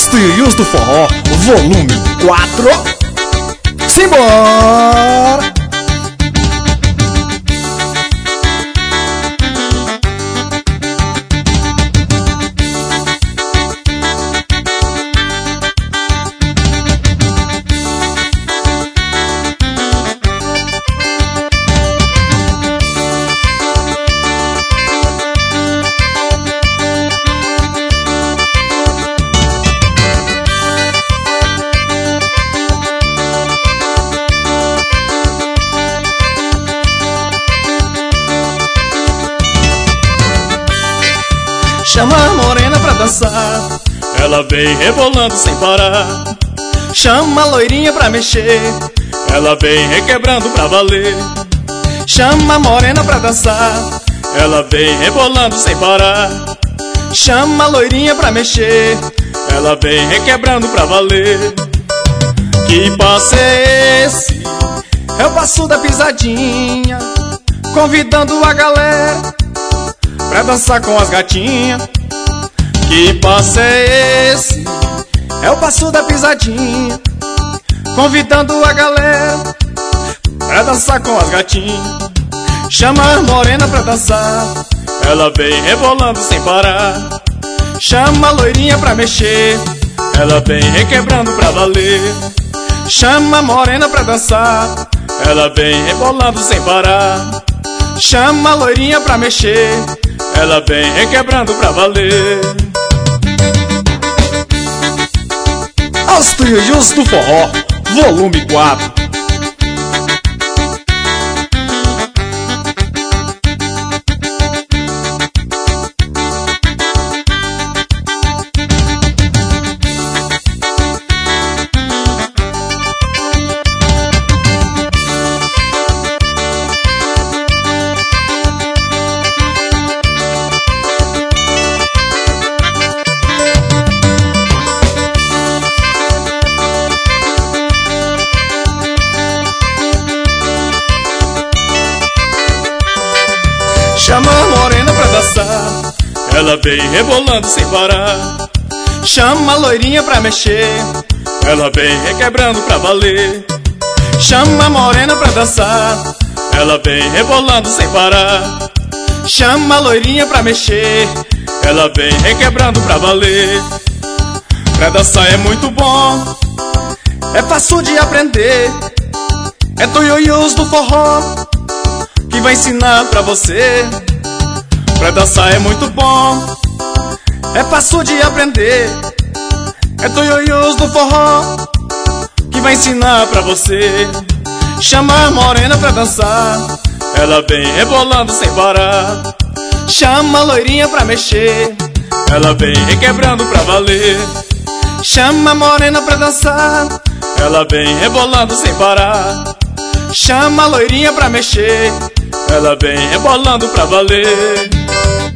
Trilhos do Forró, volume 4. Simbora! Chama a morena pra dançar, ela vem rebolando sem parar. Chama a loirinha pra mexer, ela vem requebrando pra valer. Chama a morena pra dançar, ela vem rebolando sem parar. Chama a loirinha pra mexer, ela vem requebrando pra valer. Que passo é esse? É o passo da pisadinha, convidando a galera pra dançar com as gatinhas. Que passo é esse? É o passo da pisadinha, convidando a galera pra dançar com as gatinhas. Chama a morena pra dançar, ela vem rebolando sem parar. Chama a loirinha pra mexer, ela vem requebrando pra valer. Chama a morena pra dançar, ela vem rebolando sem parar. Chama a loirinha pra mexer, ela vem requebrando pra valer. Os Trilhos do Forró, volume 4. Chama a morena pra dançar, ela vem rebolando sem parar. Chama a loirinha pra mexer, ela vem requebrando pra valer. Chama a morena pra dançar, ela vem rebolando sem parar. Chama a loirinha pra mexer, ela vem requebrando pra valer. Pra dançar é muito bom, é fácil de aprender. É Trilhos do Forró que vai ensinar pra você. Pra dançar é muito bom, é fácil de aprender. É Trilhos do Forró que vai ensinar pra você. Chama a morena pra dançar, ela vem rebolando sem parar. Chama a loirinha pra mexer, ela vem requebrando pra valer. Chama a morena pra dançar, ela vem rebolando sem parar. Chama a loirinha pra mexer, ela vem rebolando pra valer.